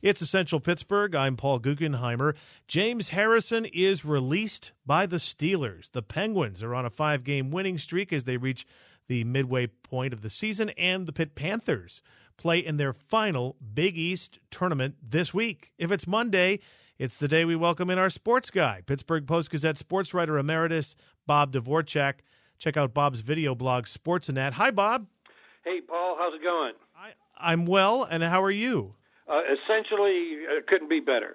It's Essential Pittsburgh. I'm Paul Guggenheimer. James Harrison is released by the Steelers. The Penguins are on a 5-game winning streak as they reach the midway point of the season, and the Pitt Panthers play in their final Big East tournament this week. If it's Monday, it's the day we welcome in our sports guy, Pittsburgh Post-Gazette sports writer emeritus Bob Dvorak. Check out Bob's video blog, Sportsnet. Hi, Bob. Hey, Paul. How's it going? I'm well, and how are you? Essentially, couldn't be better.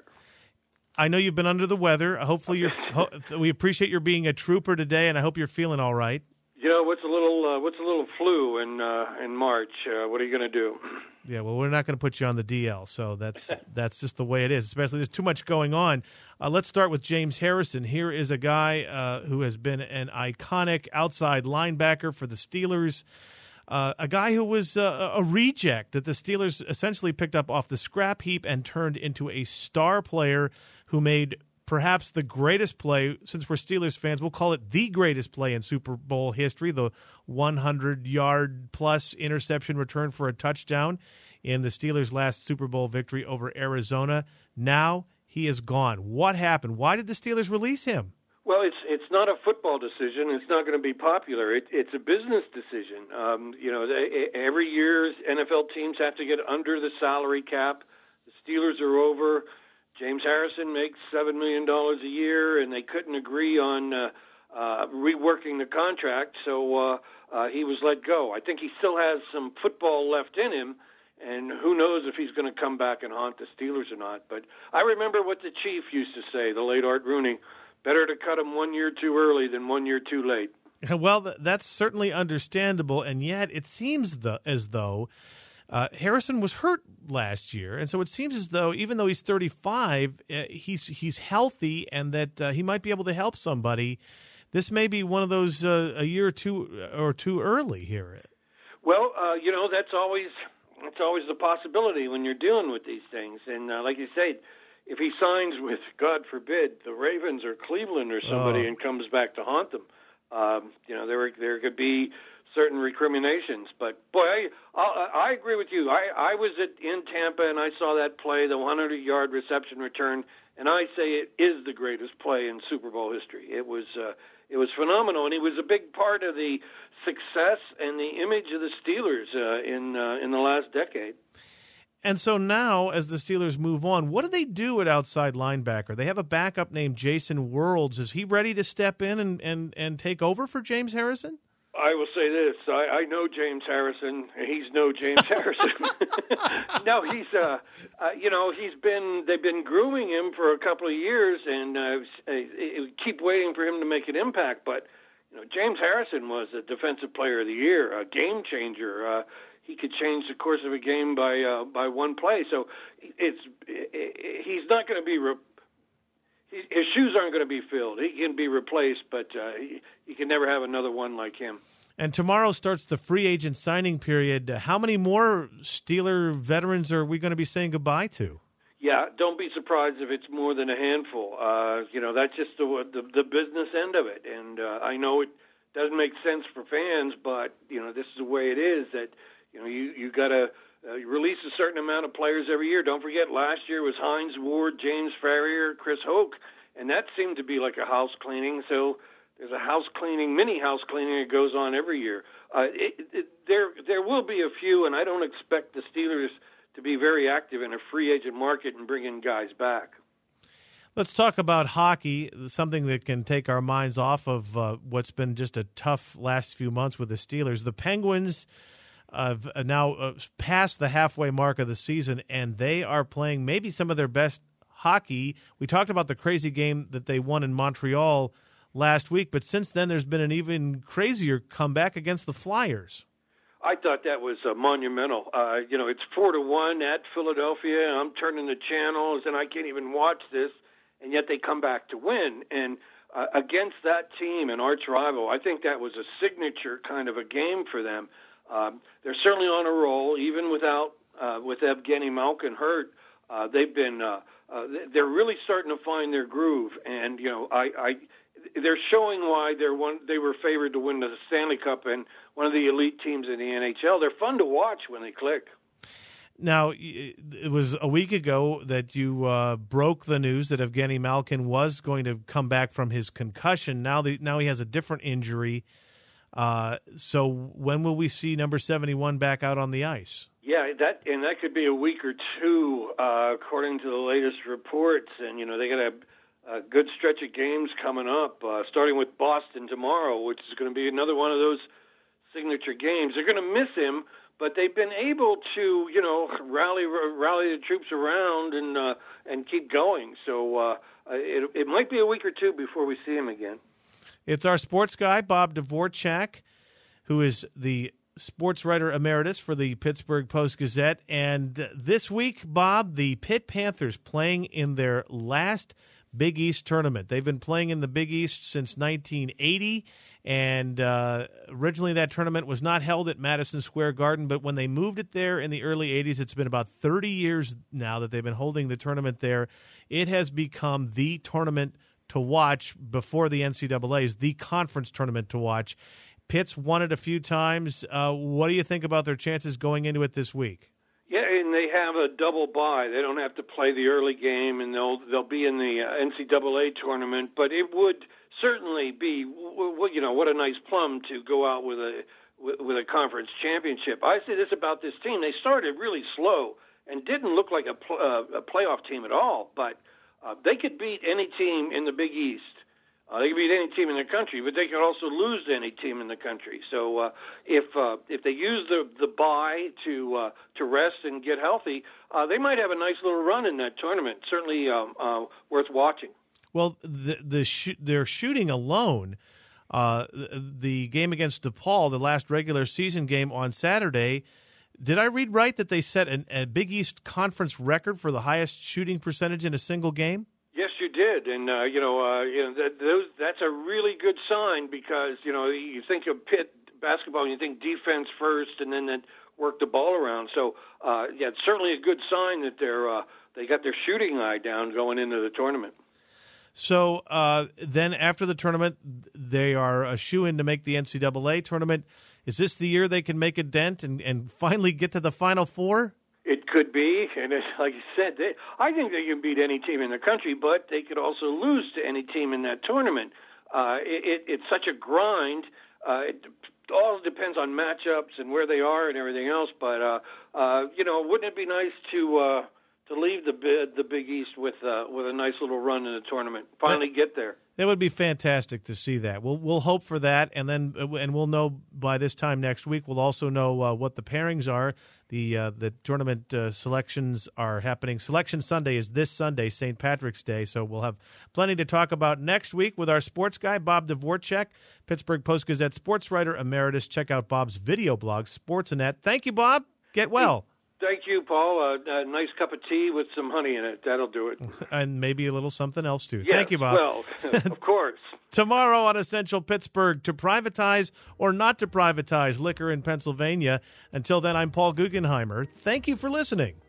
I know you've been under the weather. Hopefully, we appreciate your being a trooper today, and I hope you're feeling all right. You know, what's a little flu in March? What are you going to do? Yeah, well, we're not going to put you on the DL, so that's just the way it is. Especially there's too much going on. Let's start with James Harrison. Here is a guy who has been an iconic outside linebacker for the Steelers. A guy who was a reject that the Steelers essentially picked up off the scrap heap and turned into a star player who made perhaps the greatest play, since we're Steelers fans, we'll call it the greatest play in Super Bowl history, the 100-yard-plus interception return for a touchdown in the Steelers' last Super Bowl victory over Arizona. Now he is gone. What happened? Why did the Steelers release him? Well, it's not a football decision. It's not going to be popular. It's a business decision. Every year NFL teams have to get under the salary cap. The Steelers are over. James Harrison makes $7 million a year, and they couldn't agree on reworking the contract, so he was let go. I think he still has some football left in him, and who knows if he's going to come back and haunt the Steelers or not. But I remember what the chief used to say, the late Art Rooney, better to cut him 1 year too early than 1 year too late. Well, that's certainly understandable, and yet it seems as though Harrison was hurt last year, and so it seems as though even though he's 35, he's healthy, and that he might be able to help somebody. This may be one of those a year or two early here. Well, that's always the possibility when you're dealing with these things, and like you say, if he signs with, God forbid, the Ravens or Cleveland or somebody and comes back to haunt them, there could be certain recriminations. But, boy, I agree with you. I was in Tampa, and I saw that play, the 100-yard reception return, and I say it is the greatest play in Super Bowl history. It was phenomenal, and he was a big part of the success and the image of the Steelers in the last decade. And so now, as the Steelers move on, what do they do at outside linebacker? They have a backup named Jason Worilds. Is he ready to step in and take over for James Harrison? I will say this: I know James Harrison. He's no James Harrison. No, they've been grooming him for a couple of years, and keep waiting for him to make an impact. But James Harrison was a Defensive Player of the Year, a game changer. He could change the course of a game by one play. So he's not going to be. His shoes aren't going to be filled. He can be replaced, but you can never have another one like him. And tomorrow starts the free agent signing period. How many more Steeler veterans are we going to be saying goodbye to? Yeah, don't be surprised if it's more than a handful. That's just the business end of it. And I know it doesn't make sense for fans, but this is the way it is. That you got to release a certain amount of players every year. Don't forget, last year was Hines Ward, James Farrior, Chris Hoke, and that seemed to be like a house cleaning. So there's a mini house cleaning that goes on every year. There will be a few, and I don't expect the Steelers to be very active in a free agent market and bringing guys back. Let's talk about hockey, something that can take our minds off of what's been just a tough last few months with the Steelers. The Penguins have now passed the halfway mark of the season, and they are playing maybe some of their best hockey. We talked about the crazy game that they won in Montreal last week, but since then there's been an even crazier comeback against the Flyers. I thought that was monumental. It's 4-1 at Philadelphia. I'm turning the channels, and I can't even watch this, and yet they come back to win. And against that team, an arch rival, I think that was a signature kind of a game for them. They're certainly on a roll, even with Evgeny Malkin hurt. They're really starting to find their groove, and they're showing why they were favored to win the Stanley Cup and one of the elite teams in the NHL. They're fun to watch when they click. Now, it was a week ago that you broke the news that Evgeny Malkin was going to come back from his concussion. Now he has a different injury. So when will we see number 71 back out on the ice? Yeah, that could be a week or two, according to the latest reports. And, they got a good stretch of games coming up, starting with Boston tomorrow, which is going to be another one of those signature games. They're going to miss him, but they've been able to, rally the troops around and keep going. So it might be a week or two before we see him again. It's our sports guy, Bob Dvorak, who is the sports writer emeritus for the Pittsburgh Post-Gazette. And this week, Bob, the Pitt Panthers playing in their last Big East tournament. They've been playing in the Big East since 1980, and originally that tournament was not held at Madison Square Garden, but when they moved it there in the early 80s, it's been about 30 years now that they've been holding the tournament there. It has become the tournament to watch before the NCAA's, the conference tournament to watch. Pitt's won it a few times. What do you think about their chances going into it this week? Yeah, and they have a double bye. They don't have to play the early game, and they'll be in the NCAA tournament. But it would certainly be, what a nice plum to go out with a conference championship. I say this about this team: they started really slow and didn't look like a playoff team at all, but they could beat any team in the Big East. They could beat any team in the country, but they could also lose to any team in the country. So if they use the bye to rest and get healthy, they might have a nice little run in that tournament. Certainly worth watching. Well, their shooting alone, the game against DePaul, the last regular season game on Saturday. Did I read right that they set a Big East Conference record for the highest shooting percentage in a single game? Yes, you did, and that's a really good sign because you think of Pitt basketball and you think defense first, and then work the ball around. So it's certainly a good sign that they got their shooting eye down going into the tournament. So then after the tournament, they are a shoo-in to make the NCAA tournament. Is this the year they can make a dent and finally get to the Final Four? It could be, and like you said, I think they can beat any team in the country, but they could also lose to any team in that tournament. It's such a grind. It all depends on matchups and where they are and everything else. But wouldn't it be nice to leave the Big East with a nice little run in the tournament? Finally get there. That would be fantastic to see that. We'll hope for that, and we'll know by this time next week. We'll also know what the pairings are. The tournament selections are happening. Selection Sunday is this Sunday, St. Patrick's Day, so we'll have plenty to talk about next week with our sports guy, Bob Dvorak, Pittsburgh Post-Gazette sports writer emeritus. Check out Bob's video blog, Sportsnet. Thank you, Bob. Get well. Thank you, Paul. A nice cup of tea with some honey in it. That'll do it. And maybe a little something else, too. Yes, thank you, Bob. Well, of course. Tomorrow on Essential Pittsburgh, to privatize or not to privatize liquor in Pennsylvania. Until then, I'm Paul Guggenheimer. Thank you for listening.